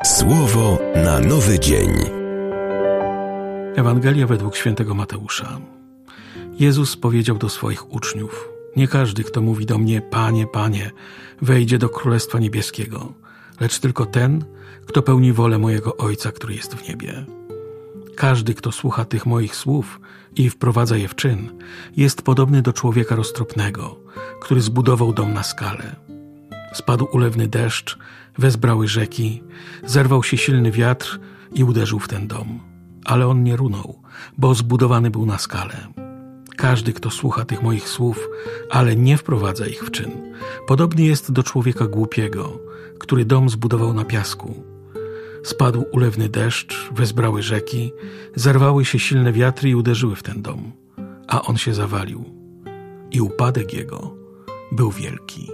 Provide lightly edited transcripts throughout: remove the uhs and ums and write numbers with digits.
Słowo na nowy dzień. Ewangelia według świętego Mateusza. Jezus powiedział do swoich uczniów: nie każdy, kto mówi do mnie, Panie, Panie, wejdzie do Królestwa Niebieskiego, lecz tylko ten, kto pełni wolę mojego Ojca, który jest w niebie. Każdy, kto słucha tych moich słów i wprowadza je w czyn, jest podobny do człowieka roztropnego, który zbudował dom na skale. Spadł ulewny deszcz, wezbrały rzeki, zerwał się silny wiatr i uderzył w ten dom. Ale on nie runął, bo zbudowany był na skale. Każdy, kto słucha tych moich słów, ale nie wprowadza ich w czyn, podobny jest do człowieka głupiego, który dom zbudował na piasku. Spadł ulewny deszcz, wezbrały rzeki, zerwały się silne wiatry i uderzyły w ten dom, a on się zawalił. I upadek jego był wielki.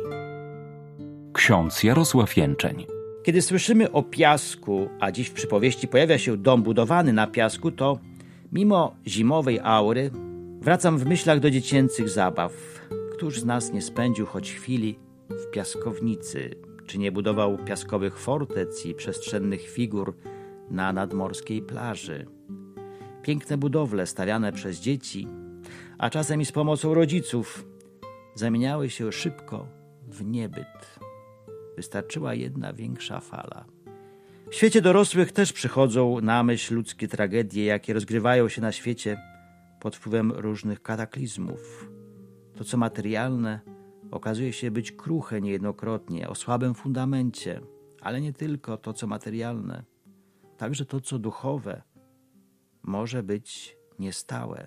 Ksiądz Jarosław Jęczeń. Kiedy słyszymy o piasku, a dziś w przypowieści pojawia się dom budowany na piasku, to mimo zimowej aury wracam w myślach do dziecięcych zabaw. Któż z nas nie spędził choć chwili w piaskownicy, czy nie budował piaskowych fortec i przestrzennych figur na nadmorskiej plaży? Piękne budowle stawiane przez dzieci, a czasem i z pomocą rodziców, zamieniały się szybko w niebyt. Wystarczyła jedna większa fala. W świecie dorosłych też przychodzą na myśl ludzkie tragedie, jakie rozgrywają się na świecie pod wpływem różnych kataklizmów. To, co materialne, okazuje się być kruche niejednokrotnie, o słabym fundamencie, ale nie tylko to, co materialne. Także to, co duchowe, może być niestałe.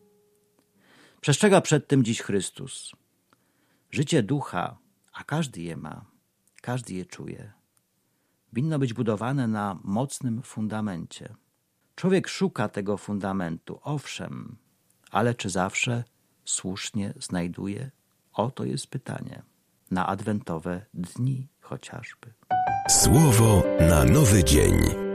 Przestrzega przed tym dziś Chrystus. Życie ducha, a każdy je ma, każdy je czuje, winno być budowane na mocnym fundamencie. Człowiek szuka tego fundamentu, owszem, ale czy zawsze słusznie znajduje? Oto jest pytanie. Na adwentowe dni chociażby. Słowo na nowy dzień.